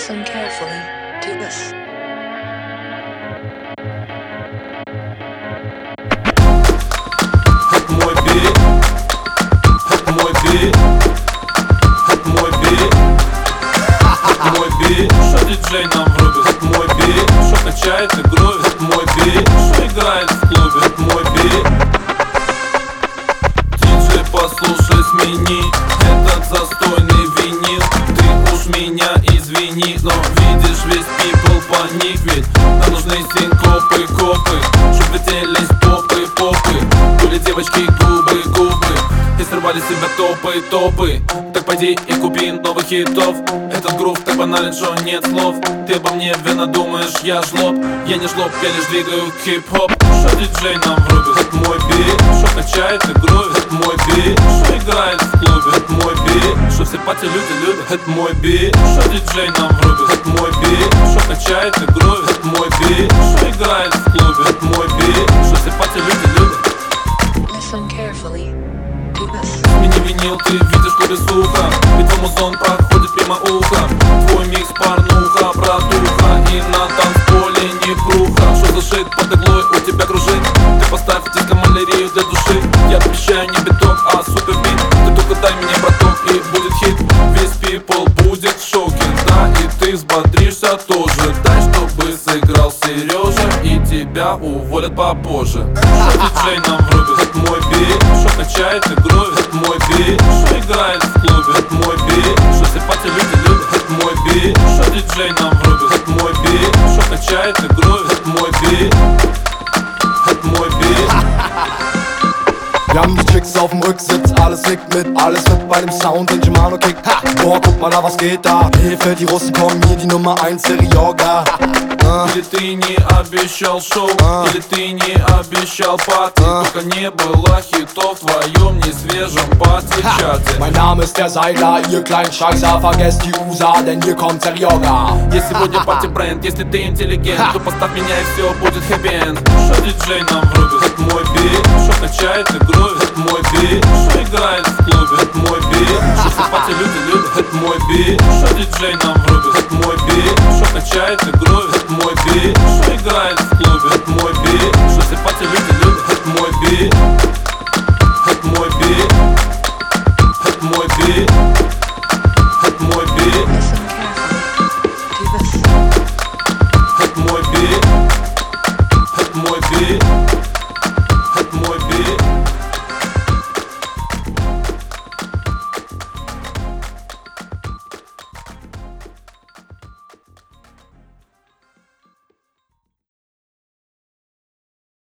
Listen carefully to this. Это мой бит, это мой бит, это мой бит, это мой бит. Шо диджей нам врубит? Это мой бит. Шо качает и грувит? Это мой бит. Шо играет в клубе? Это мой бит. Диджей, послушай, смени этот застойный винил. Ты уж меня извини, но видишь, весь people паник. Ведь нам нужны синкопы, копы, чтоб летелись попы, попы. Были девочки губы, губы, и срывали с себя топы, топы. Так пойди и купи новых хитов. Этот грув так банален, что нет слов. Ты обо мне верно думаешь, я жлоб. Я не жлоб, я лишь двигаю хип-хоп. Шо диджей нам врубит? Это мой бит. Шо качает и грувит? Это мой бит. Шо играет в клубе? Это мой бит. Шо все пати люди любят? Это мой бит. Шо диджей нам врубит? Это мой бит. Шо качает и грувит? Это мой бит. Шо играет в клубе? Это мой бит. Шо все пати люди любят? Listen carefully to this. Смени винил, ты видишь клубе сухо. Ведь твой музон проходит мимо уха. Твой микс порнуха, братуха. И на танцполе не круха. Что за шит под иглой у тебя кружит? Ты поставь дискомалерию для души. Я обещаю не биток, а супер бит. Ты только дай мне, браток, и будет хит. Весь people будет в шоке, да, и ты взбодришься тоже. Дай, чтобы сыграл Сережа, и тебя уволят попозже. Шо диджей нам врубит? Это мой бит. Шо качает и грувит? Это мой бит. Шо играет в клубе? Это мой бит. Шо все пати люди любят? Это мой бит. Шо диджей нам врубит? Это мой бит. Шо качает и грувит? Это мой бит. Это мой бит. Wir haben die Chicks auf dem Rücksitz, alles nickt mit bei dem Sound, den Germano kickt. Ha! Boah, guck mal da, was geht da? Hilfe, die Russen kommen hier, die Nummer 1 Serioga. Или ты не обещал шоу, или ты не обещал пати. Только не было хитов в твоем несвежем пати-чате. Mein Name ist der Seiler, ihr kleinen Scheißer, vergesst die USA, denn hier kommt Serioga. Если сегодня пати-бренд, если ты интеллигент, то поставь меня и все будет хэппи-энд. Шо диджей нам врубит? Это мой бит. Шо качает и грувит? Это мой бит. Шо играет в клубе? Это мой бит. Шо все пати люди любят? Это мой бит. Шо диджей нам врубит? Это мой бит. Шо качает и грувит? Это мой бит. Шо играет в клубе? Это мой бит. Шо все пати люди любят? Это мой бит. Это мой бит. Это мой бит.